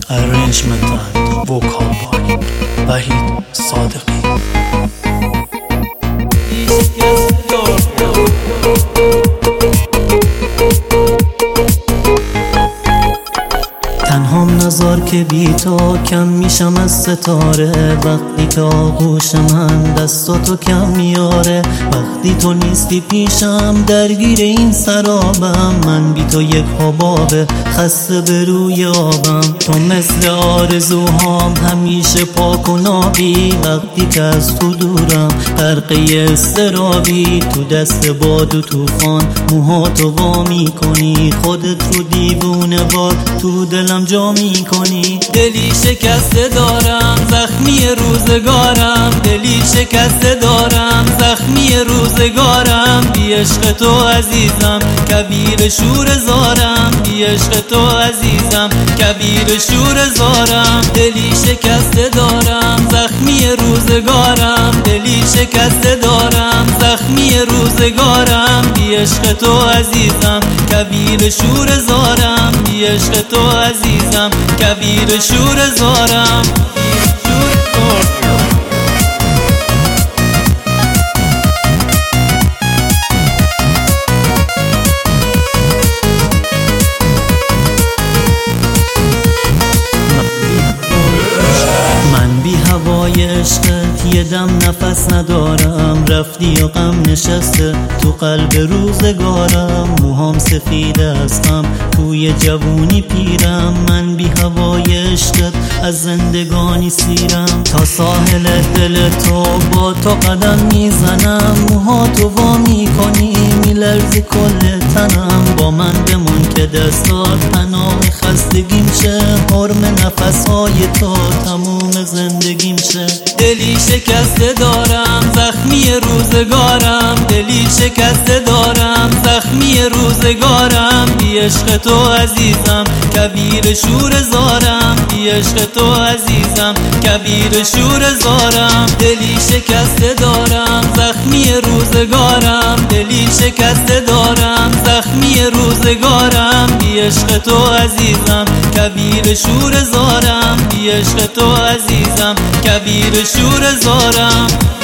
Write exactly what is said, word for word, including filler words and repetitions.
Arrangement and vocal body Wahid Sadiqi. تنهام نزار که بی تو کم میشم از ستاره، وقتی که آغوش من دستاتو کم میاره، وقتی تو نیستی پیشم درگیر این سرابم، من بی تو یک حبابه خسته به روی آبم. تو مثل آرزوهام همیشه پاک و نابی، وقتی که از تو دورم غرقه اضطرابی، تو دست باد و توفان موهاتو وا میکنی، خودت رو دیوونه وار تو دلم جا میکنی. دلی شکسته دارم زخمی روزگارم، دلی شکسته دارم زخمی روزگارم، بی عشق تو عزیزم کبیر شور زارم، بی عشق تو عزیزم کبیر شور زارم. دلی شکسته دارم زخمی روزگارم، دلی شکسته دارم زخمی روزگارم، بی عشق تو عزیزم کبیر شور زارم، بی عشق تو عزیزم کبیر شور زارم. من بی هوای عشقت یه دم نفس ندارم، رفتی و غم نشسته تو قلب روزگارم، موهام سفید از غم توی جوونی پیرم، من بی هوای عشقت از زندگانی سیرم، تا ساحل دل تو با تو قدم میزنم، موهاتو وا میکنی میلرزی کل تنم، با من بمون که دستات پناه خستگیم شه، حرم نفسهای تو تموم زندگیم شه. دلی شکسته دارم زخمی روزگارم، دلی شکسته دارم زخمی روزگارم، بی عشق تو عزیزم کبیر شور زارم، بی عشق تو عزیزم کبیر شور زارم. دلی شکسته دارم زخمی روزگارم، دلی شکسته دارم زخمی روزگارم، بی عشق تو عزیزم کبیر شور زارم، بی عشق تو عزیزم کبیر شور زارم.